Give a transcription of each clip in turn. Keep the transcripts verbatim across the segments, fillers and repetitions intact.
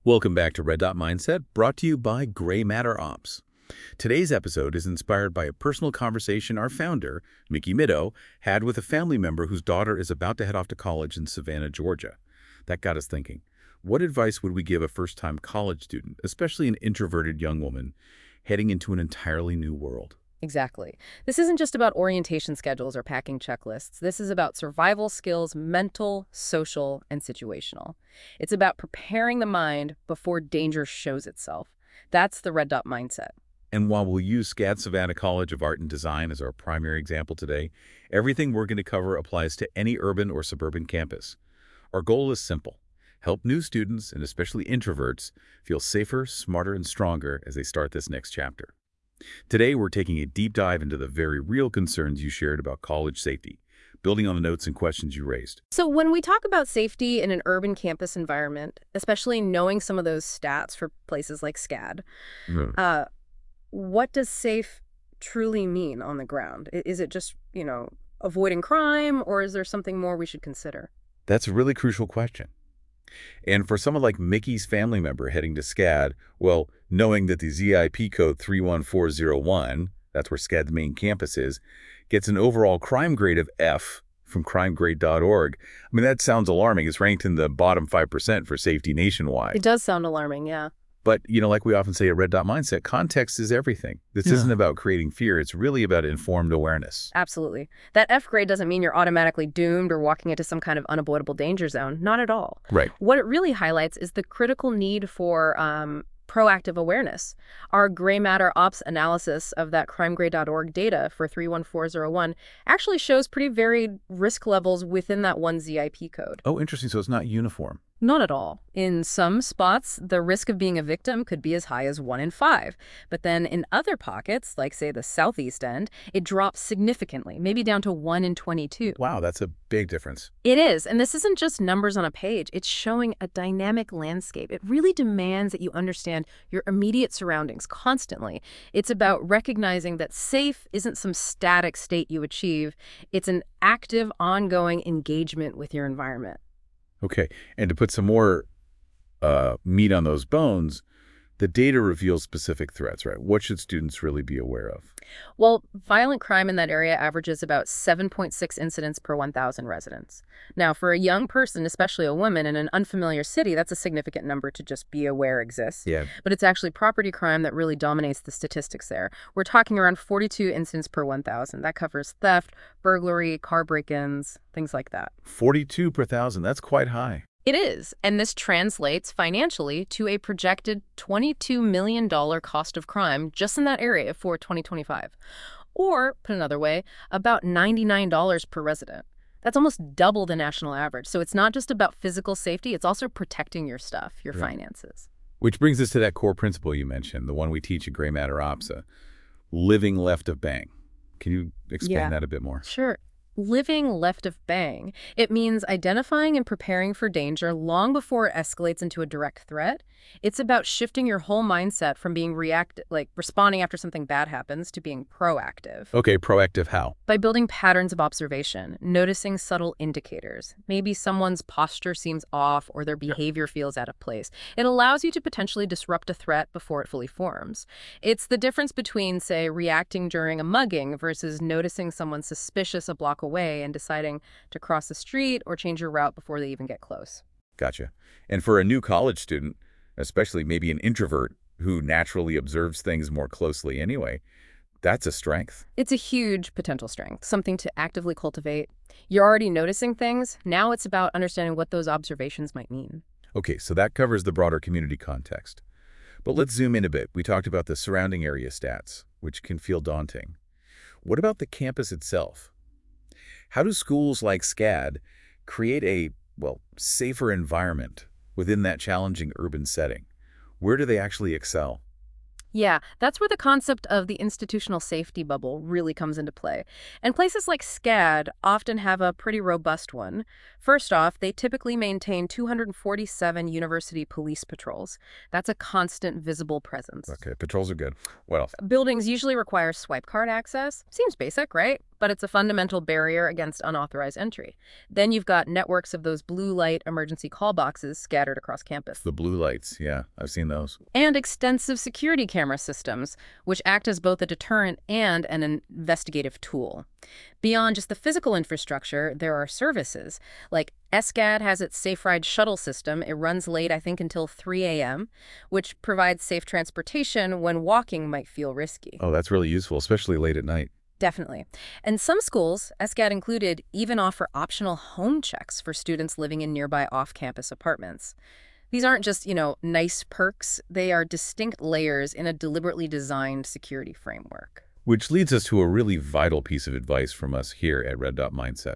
Welcome back to Red Dot Mindset, brought to you by Gray Matter Ops. Today's episode is inspired by a personal conversation our founder, Mickey Middow, had with a family member whose daughter is about to head off to college in Savannah, Georgia. That got us thinking, what advice would we give a first-time college student, especially an introverted young woman, heading into an entirely new world? Exactly. This isn't just about orientation schedules or packing checklists. This is about survival skills, mental, social, and situational. It's about preparing the mind before danger shows itself. That's the Red Dot mindset. And while we'll use SCAD Savannah College of Art and Design as our primary example today, everything we're going to cover applies to any urban or suburban campus. Our goal is simple: help new students, and especially introverts, feel safer, smarter, and stronger as they start this next chapter. Today, we're taking a deep dive into the very real concerns you shared about college safety, building on the notes and questions you raised. So when we talk about safety in an urban campus environment, especially knowing some of those stats for places like SCAD, Mm. uh, what does safe truly mean on the ground? I- Is it just, you know, avoiding crime, or is there something more we should consider? That's a really crucial question. And for someone like Mickey's family member heading to SCAD, well, knowing that the Z I P code three one four zero one, that's where SCAD's main campus is, gets an overall crime grade of F from crime grade dot org. I mean, that sounds alarming. It's ranked in the bottom five percent for safety nationwide. It does sound alarming, yeah. But, you know, like we often say at Red Dot Mindset, context is everything. This Yeah. isn't about creating fear. It's really about informed awareness. Absolutely. That F grade doesn't mean you're automatically doomed or walking into some kind of unavoidable danger zone. Not at all. Right. What it really highlights is the critical need for um, proactive awareness. Our Gray Matter Ops analysis of that crime grade dot org data for three one four zero one actually shows pretty varied risk levels within that one Z I P code. Oh, interesting. So it's not uniform. Not at all. In some spots, the risk of being a victim could be as high as one in five. But then in other pockets, like say the southeast end, it drops significantly, maybe down to one in twenty-two. Wow, that's a big difference. It is, and this isn't just numbers on a page. It's showing a dynamic landscape. It really demands that you understand your immediate surroundings constantly. It's about recognizing that safe isn't some static state you achieve. It's an active, ongoing engagement with your environment. Okay, and to put some more uh, meat on those bones, the data reveals specific threats, right? What should students really be aware of? Well, violent crime in that area averages about seven point six incidents per one thousand residents. Now, for a young person, especially a woman in an unfamiliar city, that's a significant number to just be aware exists. Yeah. But it's actually property crime that really dominates the statistics there. We're talking around forty-two incidents per one thousand. That covers theft, burglary, car break-ins, things like that. forty-two per thousand, that's quite high. It is, and this translates financially to a projected twenty-two million dollars cost of crime just in that area for twenty twenty-five. Or, put another way, about ninety-nine dollars per resident. That's almost double the national average. So it's not just about physical safety, it's also protecting your stuff, your Right. finances. Which brings us to that core principle you mentioned, the one we teach at Gray Matter Ops, uh, living left of bang. Can you expand Yeah. that a bit more? Sure. Living left of bang. It means identifying and preparing for danger long before it escalates into a direct threat. It's about shifting your whole mindset from being react like responding after something bad happens to being proactive. Okay, proactive how? By building patterns of observation, noticing subtle indicators. Maybe someone's posture seems off or their behavior feels out of place. It allows you to potentially disrupt a threat before it fully forms. It's the difference between, say, reacting during a mugging versus noticing someone suspicious a block away and deciding to cross the street or change your route before they even get close. Gotcha. And for a new college student, especially maybe an introvert who naturally observes things more closely anyway, that's a strength. It's a huge potential strength, something to actively cultivate. You're already noticing things. Now it's about understanding what those observations might mean. Okay, so that covers the broader community context. But let's zoom in a bit. We talked about the surrounding area stats, which can feel daunting. What about the campus itself? How do schools like SCAD create a, well, safer environment within that challenging urban setting? Where do they actually excel? Yeah, that's where the concept of the institutional safety bubble really comes into play. And places like SCAD often have a pretty robust one. First off, they typically maintain two hundred forty-seven university police patrols. That's a constant visible presence. Okay, patrols are good. What else? Buildings usually require swipe card access. Seems basic, right? but it's a fundamental barrier against unauthorized entry. Then you've got networks of those blue light emergency call boxes scattered across campus. The blue lights, yeah, I've seen those. And extensive security camera systems, which act as both a deterrent and an investigative tool. Beyond just the physical infrastructure, there are services. Like S C A D has its Safe Ride shuttle system. It runs late, I think, until three a m, which provides safe transportation when walking might feel risky. Oh, that's really useful, especially late at night. Definitely. And some schools, S C A D included, even offer optional home checks for students living in nearby off-campus apartments. These aren't just, you know, nice perks. They are distinct layers in a deliberately designed security framework. Which leads us to a really vital piece of advice from us here at Red Dot Mindset.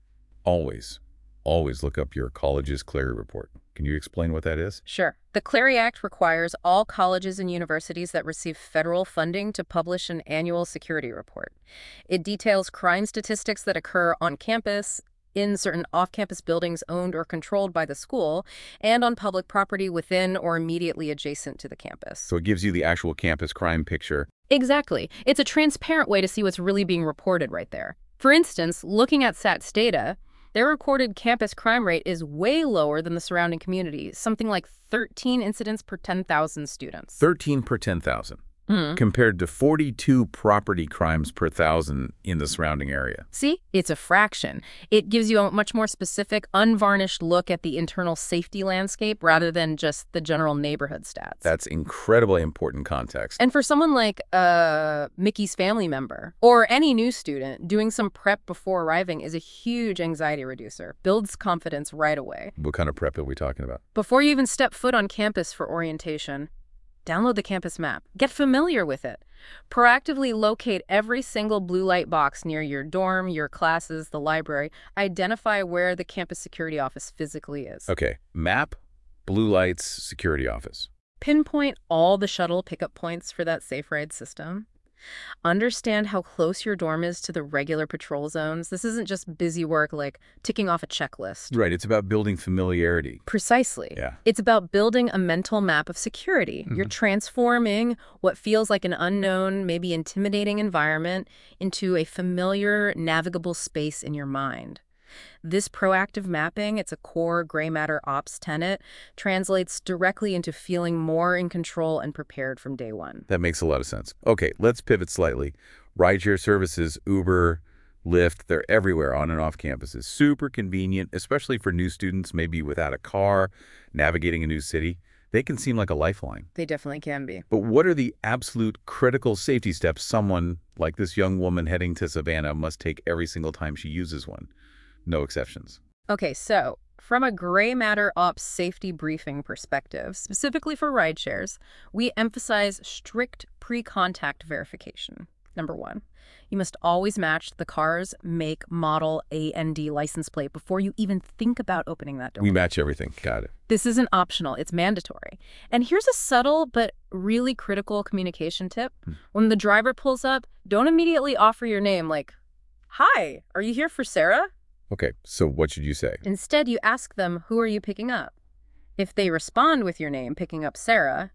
Always, always look up your college's Clery report. Can you explain what that is? Sure. The Clery Act requires all colleges and universities that receive federal funding to publish an annual security report. It details crime statistics that occur on campus, in certain off-campus buildings owned or controlled by the school, and on public property within or immediately adjacent to the campus. So it gives you the actual campus crime picture. Exactly. It's a transparent way to see what's really being reported right there. For instance, looking at S A T's data, their recorded campus crime rate is way lower than the surrounding community, something like thirteen incidents per ten thousand students. thirteen per ten thousand. Mm-hmm. Compared to forty-two property crimes per thousand in the surrounding area. See? It's a fraction. It gives you a much more specific, unvarnished look at the internal safety landscape rather than just the general neighborhood stats. That's incredibly important context. And for someone like uh, Mickey's family member or any new student, doing some prep before arriving is a huge anxiety reducer. Builds confidence right away. What kind of prep are we talking about? Before you even step foot on campus for orientation, download the campus map. Get familiar with it. Proactively locate every single blue light box near your dorm, your classes, the library. Identify where the campus security office physically is. Okay, map, blue lights, security office. Pinpoint all the shuttle pickup points for that Safe Ride system. Understand how close your dorm is to the regular patrol zones. This isn't just busy work like ticking off a checklist. Right, it's about building familiarity. Precisely. Yeah. It's about building a mental map of security. Mm-hmm. You're transforming what feels like an unknown, maybe intimidating environment into a familiar, navigable space in your mind. This proactive mapping, it's a core gray matter ops tenet, translates directly into feeling more in control and prepared from day one. That makes a lot of sense. Okay, let's pivot slightly. Rideshare services, Uber, Lyft, they're everywhere on and off campuses. Super convenient, especially for new students, maybe without a car, navigating a new city. They can seem like a lifeline. They definitely can be. But what are the absolute critical safety steps someone like this young woman heading to Savannah must take every single time she uses one? No exceptions. Okay, so from a gray matter ops safety briefing perspective, specifically for rideshares, we emphasize strict pre-contact verification. Number one, you must always match the car's make, model, A N D license plate before you even think about opening that door. We match everything. Got it. This isn't optional. It's mandatory. And here's a subtle but really critical communication tip. Hmm. When the driver pulls up, don't immediately offer your name like, "Hi, are you here for Sarah?" Okay, so what should you say? Instead, you ask them, who are you picking up? If they respond with your name, picking up Sarah,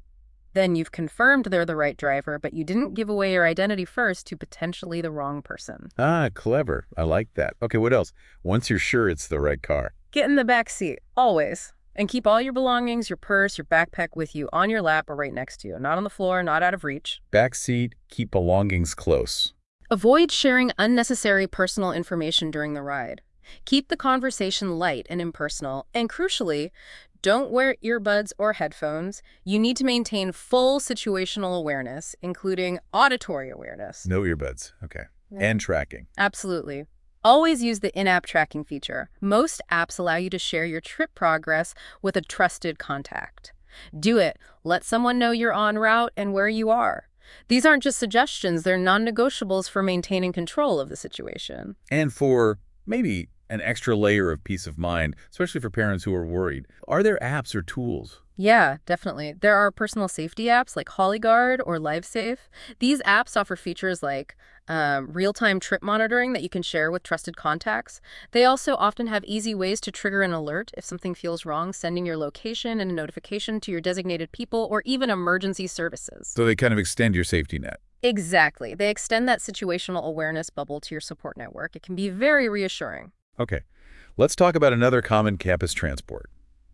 then you've confirmed they're the right driver, but you didn't give away your identity first to potentially the wrong person. Ah, clever. I like that. Okay, what else? Once you're sure it's the right car. Get in the back seat, always. And keep all your belongings, your purse, your backpack with you on your lap or right next to you. Not on the floor, not out of reach. Back seat, keep belongings close. Avoid sharing unnecessary personal information during the ride. Keep the conversation light and impersonal, and crucially, don't wear earbuds or headphones. You need to maintain full situational awareness, including auditory awareness. No earbuds, okay. Yeah. And tracking. Absolutely. Always use the in-app tracking feature. Most apps allow you to share your trip progress with a trusted contact. Do it. Let someone know you're en route and where you are. These aren't just suggestions, they're non-negotiables for maintaining control of the situation. And for maybe an extra layer of peace of mind, especially for parents who are worried. Are there apps or tools? Yeah, definitely. There are personal safety apps like HollyGuard or LiveSafe. These apps offer features like um, real-time trip monitoring that you can share with trusted contacts. They also often have easy ways to trigger an alert if something feels wrong, sending your location and a notification to your designated people or even emergency services. So they kind of extend your safety net. Exactly. They extend that situational awareness bubble to your support network. It can be very reassuring. Okay, let's talk about another common campus transport.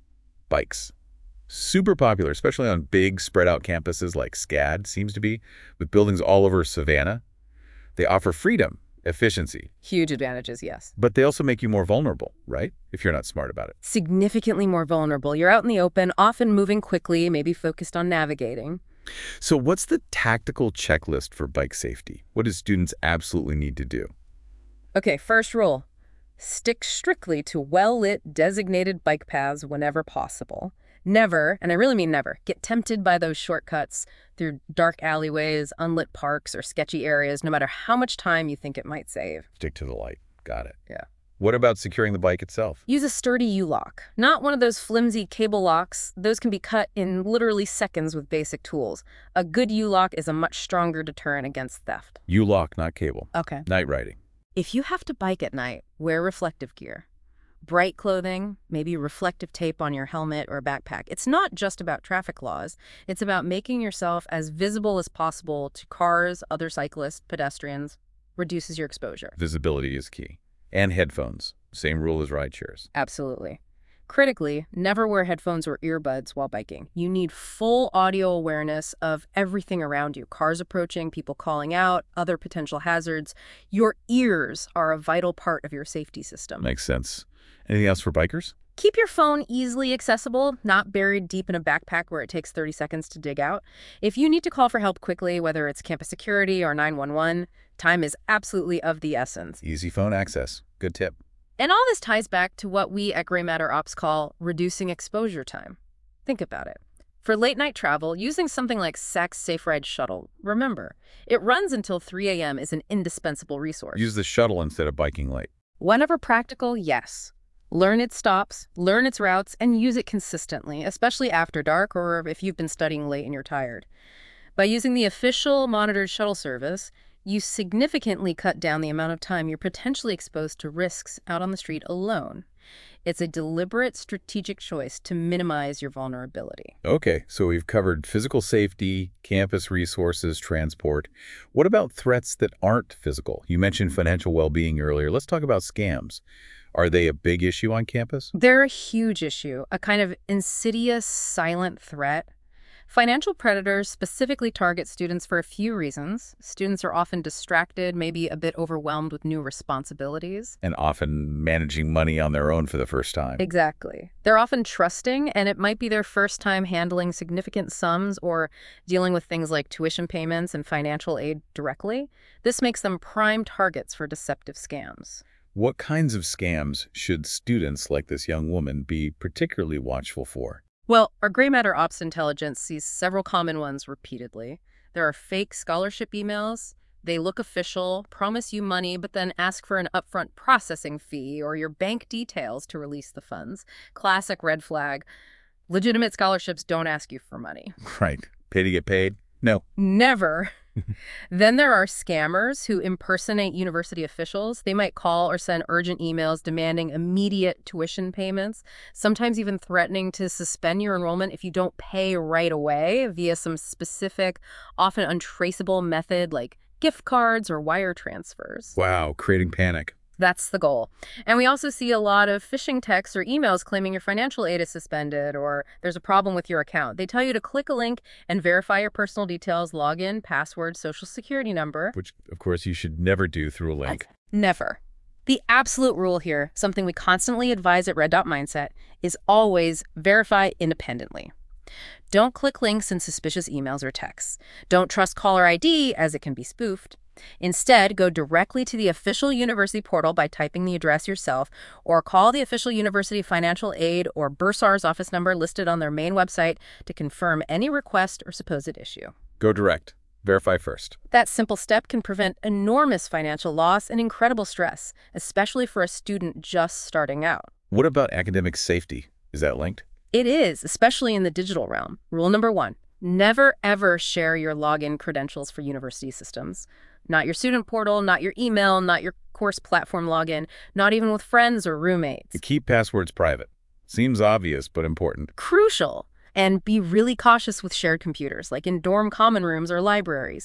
Bikes. Super popular, especially on big, spread-out campuses like SCAD seems to be, with buildings all over Savannah. They offer freedom, efficiency, Huge advantages, yes. but they also make you more vulnerable, right? If you're not smart about it. Significantly more vulnerable. You're out in the open, often moving quickly, maybe focused on navigating. So what's the tactical checklist for bike safety? What do students absolutely need to do? Okay, first rule. Stick strictly to well-lit, designated bike paths whenever possible. Never, and I really mean never, get tempted by those shortcuts through dark alleyways, unlit parks, or sketchy areas, no matter how much time you think it might save. Stick to the light. Got it. Yeah. What about securing the bike itself? Use a sturdy U-lock, not one of those flimsy cable locks. Those can be cut in literally seconds with basic tools. A good U-lock is a much stronger deterrent against theft. U-lock, not cable. Okay. Night riding. If you have to bike at night, wear reflective gear. Bright clothing, maybe reflective tape on your helmet or backpack. It's not just about traffic laws. It's about making yourself as visible as possible to cars, other cyclists, pedestrians. Reduces your exposure. Visibility is key. And headphones. Same rule as ride shares. Absolutely. Critically, never wear headphones or earbuds while biking. You need full audio awareness of everything around you. Cars approaching, people calling out, other potential hazards. Your ears are a vital part of your safety system. Makes sense. Anything else for bikers? Keep your phone easily accessible, not buried deep in a backpack where it takes thirty seconds to dig out. If you need to call for help quickly, whether it's campus security or nine one one, time is absolutely of the essence. Easy phone access. Good tip. And all this ties back to what we at Gray Matter Ops call reducing exposure time. Think about it. For late-night travel, using something like S A C's Safe Ride Shuttle, remember, it runs until three A M is an indispensable resource. Use the shuttle instead of biking late. Whenever practical, yes. Learn its stops, learn its routes, and use it consistently, especially after dark or if you've been studying late and you're tired. By using the official monitored shuttle service, you significantly cut down the amount of time you're potentially exposed to risks out on the street alone. It's a deliberate, strategic choice to minimize your vulnerability. Okay, so we've covered physical safety, campus resources, transport. What about threats that aren't physical? You mentioned financial well-being earlier. Let's talk about scams. Are they a big issue on campus? They're a huge issue, a kind of insidious, silent threat. Financial predators specifically target students for a few reasons. Students are often distracted, maybe a bit overwhelmed with new responsibilities. And often managing money on their own for the first time. Exactly. They're often trusting, and it might be their first time handling significant sums or dealing with things like tuition payments and financial aid directly. This makes them prime targets for deceptive scams. What kinds of scams should students like this young woman be particularly watchful for? Well, our Gray Matter Ops intelligence sees several common ones repeatedly. There are fake scholarship emails. They look official, promise you money, but then ask for an upfront processing fee or your bank details to release the funds. Classic red flag. Legitimate scholarships don't ask you for money. Right. Pay to get paid? No. Never. Then there are scammers who impersonate university officials. They might call or send urgent emails demanding immediate tuition payments, sometimes even threatening to suspend your enrollment if you don't pay right away via some specific, often untraceable method like gift cards or wire transfers. Wow, creating panic. That's the goal. And we also see a lot of phishing texts or emails claiming your financial aid is suspended or there's a problem with your account. They tell you to click a link and verify your personal details, login, password, social security number. Which, of course, you should never do through a link. Never. The absolute rule here, something we constantly advise at Red Dot Mindset, is always verify independently. Don't click links in suspicious emails or texts. Don't trust caller I D as it can be spoofed. Instead, go directly to the official university portal by typing the address yourself or call the official university financial aid or Bursar's office number listed on their main website to confirm any request or supposed issue. Go direct. Verify first. That simple step can prevent enormous financial loss and incredible stress, especially for a student just starting out. What about academic safety? Is that linked? It is, especially in the digital realm. Rule number one, never ever share your login credentials for university systems. Not your student portal, not your email, not your course platform login, not even with friends or roommates. Keep passwords private. Seems obvious, but important. Crucial. And be really cautious with shared computers, like in dorm common rooms or libraries.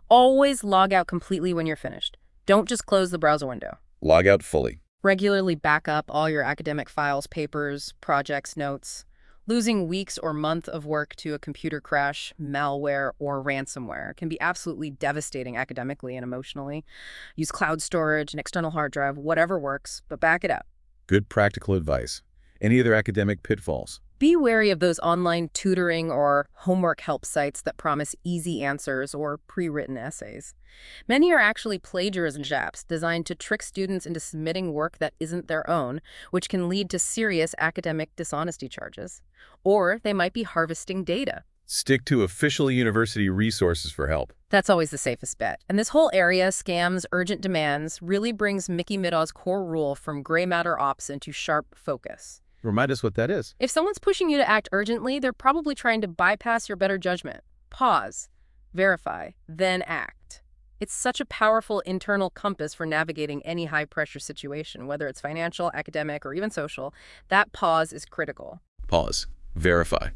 Always log out completely when you're finished. Don't just close the browser window. Log out fully. Regularly back up all your academic files, papers, projects, notes. Losing weeks or months of work to a computer crash, malware, or ransomware can be absolutely devastating academically and emotionally. Use cloud storage, an external hard drive, whatever works, but back it up. Good practical advice. Any other academic pitfalls? Be wary of those online tutoring or homework help sites that promise easy answers or pre-written essays. Many are actually plagiarism traps designed to trick students into submitting work that isn't their own, which can lead to serious academic dishonesty charges. Or they might be harvesting data. Stick to official university resources for help. That's always the safest bet. And this whole area, scams, urgent demands, really brings Mickey Middaugh's core rule from gray matter ops into sharp focus. Remind us what that is. If someone's pushing you to act urgently, they're probably trying to bypass your better judgment. Pause, verify, then act. It's such a powerful internal compass for navigating any high-pressure situation, whether it's financial, academic, or even social. That pause is critical. Pause. Verify.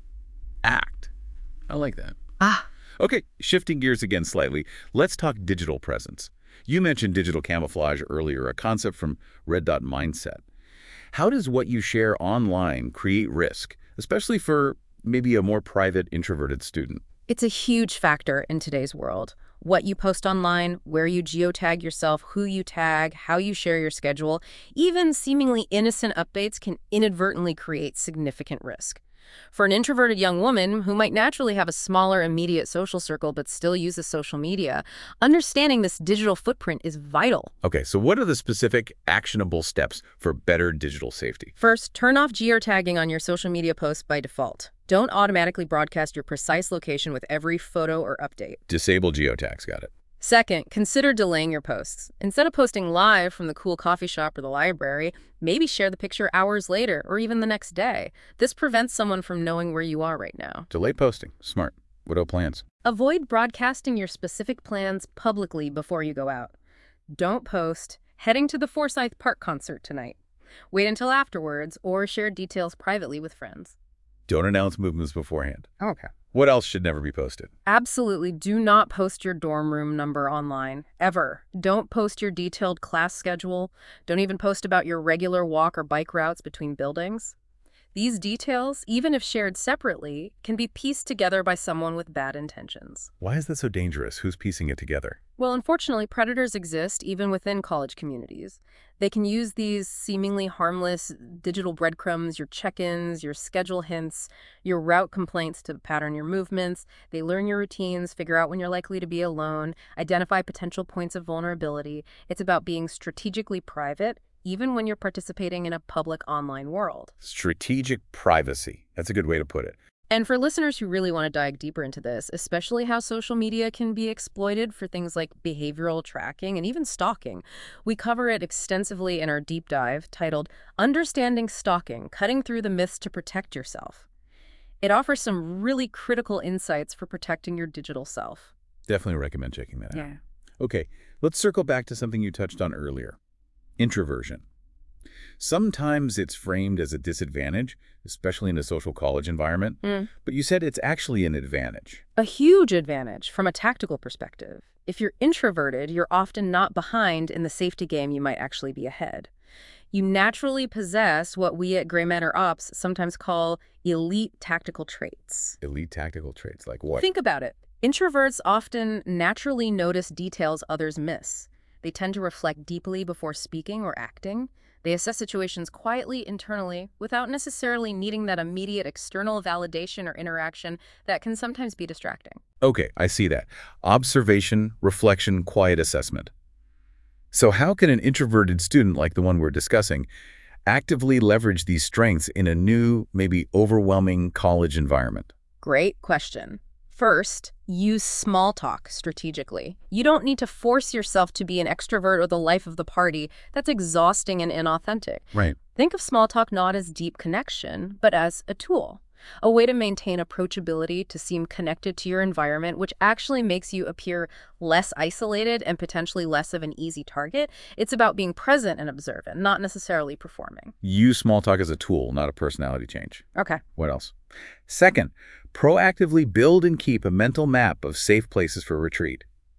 Act. I like that. Ah. Okay, shifting gears again slightly, let's talk digital presence. You mentioned digital camouflage earlier, a concept from Red Dot Mindset. How does what you share online create risk, especially for maybe a more private, introverted student? It's a huge factor in today's world. What you post online, where you geotag yourself, who you tag, how you share your schedule, even seemingly innocent updates can inadvertently create significant risk. For an introverted young woman who might naturally have a smaller immediate social circle but still uses social media, understanding this digital footprint is vital. Okay, so what are the specific actionable steps for better digital safety? First, turn off geotagging on your social media posts by default. Don't automatically broadcast your precise location with every photo or update. Disable geotags, got it. Second, consider delaying your posts. Instead of posting live from the cool coffee shop or the library, maybe share the picture hours later or even the next day. This prevents someone from knowing where you are right now. Delay posting. Smart. What about plans? Avoid broadcasting your specific plans publicly before you go out. Don't post, heading to the Forsyth Park concert tonight. Wait until afterwards or share details privately with friends. Don't announce movements beforehand. Okay. What else should never be posted? Absolutely do not post your dorm room number online, ever. Don't post your detailed class schedule. Don't even post about your regular walk or bike routes between buildings. These details, even if shared separately, can be pieced together by someone with bad intentions. Why is that so dangerous? Who's piecing it together? Well, unfortunately, predators exist even within college communities. They can use these seemingly harmless digital breadcrumbs, your check-ins, your schedule hints, your route complaints to pattern your movements. They learn your routines, figure out when you're likely to be alone, identify potential points of vulnerability. It's about being strategically private, even when you're participating in a public online world. Strategic privacy. That's a good way to put it. And for listeners who really want to dive deeper into this, especially how social media can be exploited for things like behavioral tracking and even stalking, we cover it extensively in our deep dive titled Understanding Stalking: Cutting Through the Myths to Protect Yourself. It offers some really critical insights for protecting your digital self. Definitely recommend checking that out. Yeah. Okay, let's circle back to something you touched on earlier. Introversion. Sometimes it's framed as a disadvantage, especially in a social college environment, Mm. but you said it's actually an advantage. A huge advantage from a tactical perspective. If you're introverted, you're often not behind in the safety game, you might actually be ahead. You naturally possess what we at Gray Matter Ops sometimes call elite tactical traits. Elite tactical traits, like what? Think about it. Introverts often naturally notice details others miss. They tend to reflect deeply before speaking or acting. They assess situations quietly, internally, without necessarily needing that immediate external validation or interaction that can sometimes be distracting. Okay, I see that. Observation, reflection, quiet assessment. So how can an introverted student like the one we're discussing actively leverage these strengths in a new, maybe overwhelming college environment? Great question. First, use small talk strategically. You don't need to force yourself to be an extrovert or the life of the party. That's exhausting and inauthentic. Right. Think of small talk not as deep connection, but as a tool, a way to maintain approachability, to seem connected to your environment, which actually makes you appear less isolated and potentially less of an easy target. It's about being present and observant, not necessarily performing. Use small talk as a tool, not a personality change. Okay. What else? Second, proactively build and keep a mental map of safe places for retreat.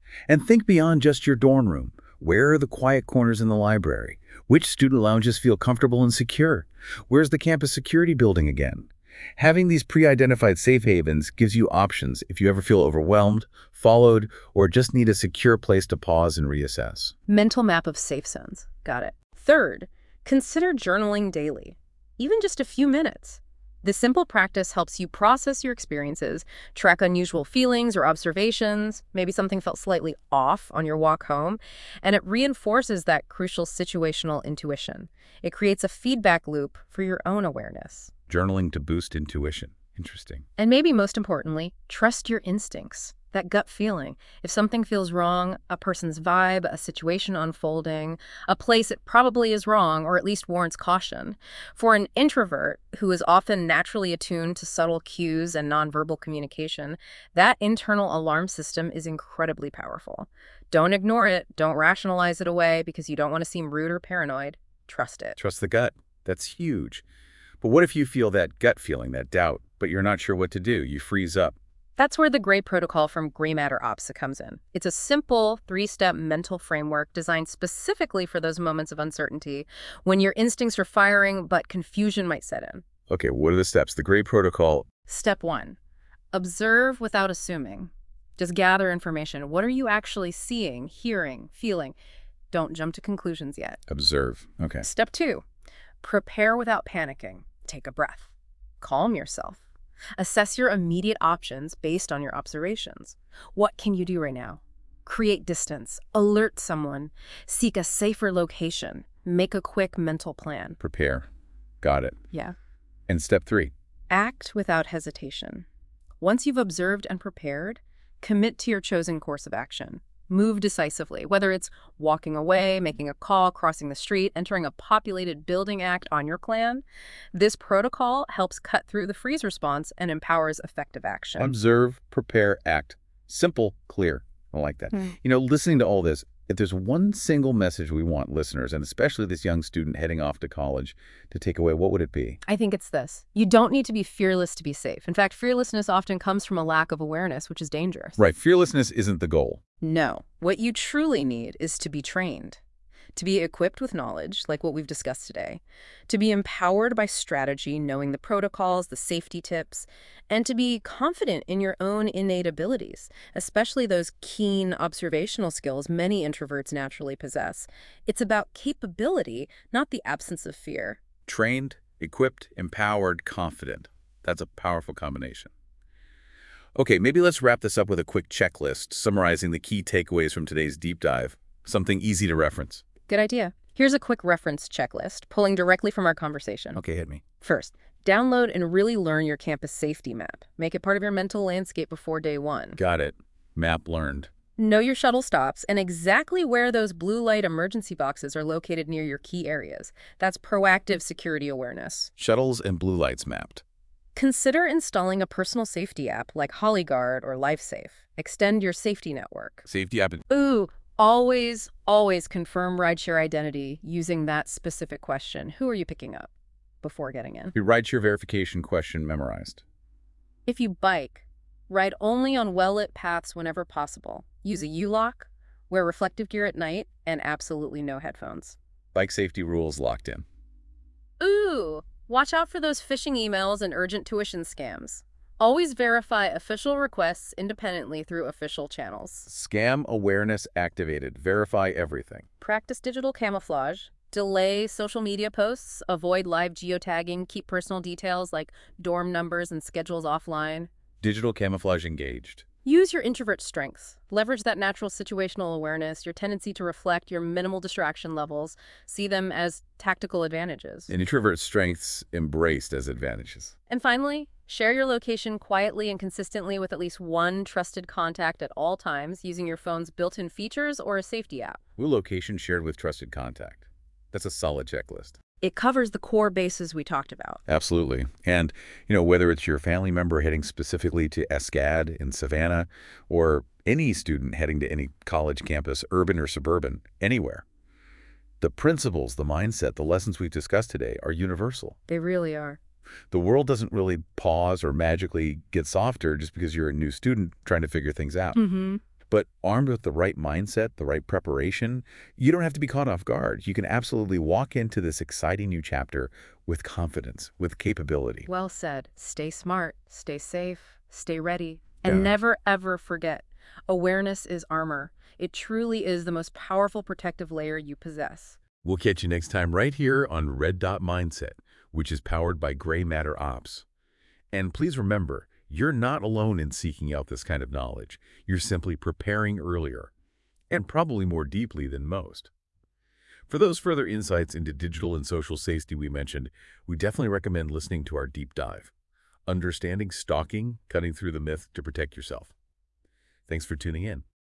And think beyond just your dorm room. Where are the quiet corners in the library? Which student lounges feel comfortable and secure? Where's the campus security building again? Having these pre-identified safe havens gives you options if you ever feel overwhelmed, followed, or just need a secure place to pause and reassess. Mental map of safe zones. Got it. Third, consider journaling daily, even just a few minutes. This simple practice helps you process your experiences, track unusual feelings or observations, maybe something felt slightly off on your walk home, and it reinforces that crucial situational intuition. It creates a feedback loop for your own awareness. Journaling to boost intuition. Interesting. And maybe most importantly, trust your instincts, that gut feeling. If something feels wrong, a person's vibe, a situation unfolding, a place it probably is wrong or at least warrants caution. For an introvert who is often naturally attuned to subtle cues and nonverbal communication, that internal alarm system is incredibly powerful. Don't ignore it. Don't rationalize it away because you don't want to seem rude or paranoid. Trust it. Trust the gut. That's huge. But what if you feel that gut feeling, that doubt, but you're not sure what to do? You freeze up. That's where the GRAY protocol from Gray Matter OPSA comes in. It's a simple three-step mental framework designed specifically for those moments of uncertainty when your instincts are firing but confusion might set in. Okay, what are the steps? The GRAY protocol. Step one, observe without assuming. Just gather information. What are you actually seeing, hearing, feeling? Don't jump to conclusions yet. Observe. Okay. Step two, prepare without panicking. Take a breath. Calm yourself. Assess your immediate options based on your observations. What can you do right now? Create distance. Alert someone. Seek a safer location. Make a quick mental plan. Prepare. Got it. Yeah. And step three. Act without hesitation. Once you've observed and prepared, commit to your chosen course of action. Move decisively, whether it's walking away, making a call, crossing the street, entering a populated building act on your plan. This protocol helps cut through the freeze response and empowers effective action. Observe, prepare, act. Simple, clear. I like that. Hmm. You know, listening to all this, if there's one single message we want listeners, and especially this young student heading off to college, to take away, what would it be? I think it's this. You don't need to be fearless to be safe. In fact, fearlessness often comes from a lack of awareness, which is dangerous. Right. Fearlessness isn't the goal. No. What you truly need is to be trained, to be equipped with knowledge, like what we've discussed today, to be empowered by strategy, knowing the protocols, the safety tips, and to be confident in your own innate abilities, especially those keen observational skills many introverts naturally possess. It's about capability, not the absence of fear. Trained, equipped, empowered, confident. That's a powerful combination. Okay, maybe let's wrap this up with a quick checklist summarizing the key takeaways from today's deep dive. Something easy to reference. Good idea. Here's a quick reference checklist, pulling directly from our conversation. Okay, hit me. First, download and really learn your campus safety map. Make it part of your mental landscape before day one. Got it. Map learned. Know your shuttle stops and exactly where those blue light emergency boxes are located near your key areas. That's proactive security awareness. Shuttles and blue lights mapped. Consider installing a personal safety app like HollyGuard or LifeSafe. Extend your safety network. Safety app. Ooh, always, always confirm rideshare identity using that specific question. Who are you picking up before getting in? The rideshare verification question memorized. If you bike, ride only on well-lit paths whenever possible. Use a U-lock, wear reflective gear at night, and absolutely no headphones. Bike safety rules locked in. Ooh, watch out for those phishing emails and urgent tuition scams. Always verify official requests independently through official channels. Scam awareness activated. Verify everything. Practice digital camouflage. Delay social media posts. Avoid live geotagging. Keep personal details like dorm numbers and schedules offline. Digital camouflage engaged. Use your introvert strengths. Leverage that natural situational awareness, your tendency to reflect, your minimal distraction levels. See them as tactical advantages. And introvert strengths embraced as advantages. And finally, share your location quietly and consistently with at least one trusted contact at all times using your phone's built-in features or a safety app. Will location shared with trusted contact. That's a solid checklist. It covers the core bases we talked about. Absolutely. And, you know, whether it's your family member heading specifically to ESCAD in Savannah or any student heading to any college campus, urban or suburban, anywhere, the principles, the mindset, the lessons we've discussed today are universal. They really are. The world doesn't really pause or magically get softer just because you're a new student trying to figure things out. Mm-hmm. But armed with the right mindset, the right preparation, you don't have to be caught off guard. You can absolutely walk into this exciting new chapter with confidence, with capability. Well said. Stay smart, stay safe, stay ready, and Yeah. never ever forget, awareness is armor. It truly is the most powerful protective layer you possess. We'll catch you next time right here on Red Dot Mindset, which is powered by Gray Matter Ops. And please remember, you're not alone in seeking out this kind of knowledge. You're simply preparing earlier, and probably more deeply than most. For those further insights into digital and social safety we mentioned, we definitely recommend listening to our deep dive, Understanding Stalking, Cutting Through the Myth to Protect Yourself. Thanks for tuning in.